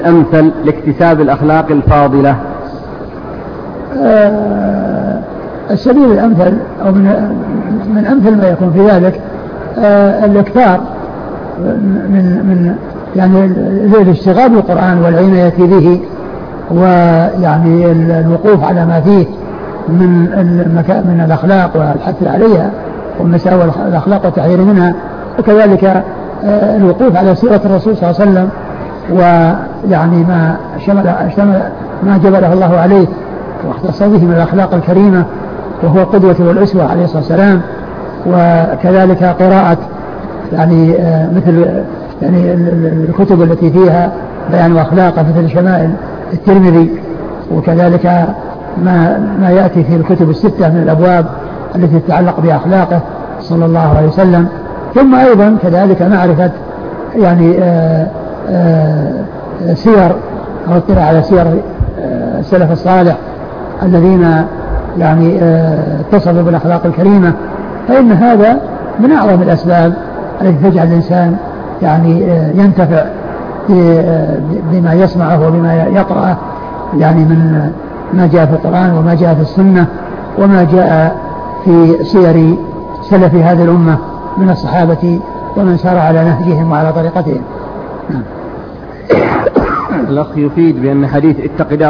أمثل لاكتساب الأخلاق الفاضلة؟ السبيل الأمثل أو من أمثل ما يكون في ذلك الاكثار من يعني الاشتغال بالقرآن والعناية به، ويعني الوقوف على ما فيه من الأخلاق والحث عليها ومساوئ الأخلاق والتحذير منها، وكذلك الوقوف على سيرة الرسول صلى الله عليه وسلم ويعني ما جبله الله عليه واختص به من الأخلاق الكريمة، وهو القدوة والأسوة عليه الصلاة والسلام. وكذلك قراءة يعني مثل يعني الكتب التي فيها بيان أخلاقه مثل شمائل الترمذي، وكذلك ما يأتي في الكتب الستة من الأبواب التي تتعلق بأخلاقه صلى الله عليه وسلم. ثم أيضا كذلك معرفة يعني سير أو اطلاع على سير السلف الصالح الذين يعني اتصلوا بالأخلاق الكريمة، فإن هذا من أعظم الأسباب التي تجعل الإنسان يعني ينتفع بما يسمعه وبما يقرأه، يعني من ما جاء في القرآن وما جاء في السنة وما جاء في سير سلف هذه الأمة من الصحابة ومن سار على نهجهم وعلى طريقتهم. الأخ يفيد بأن حديث اتق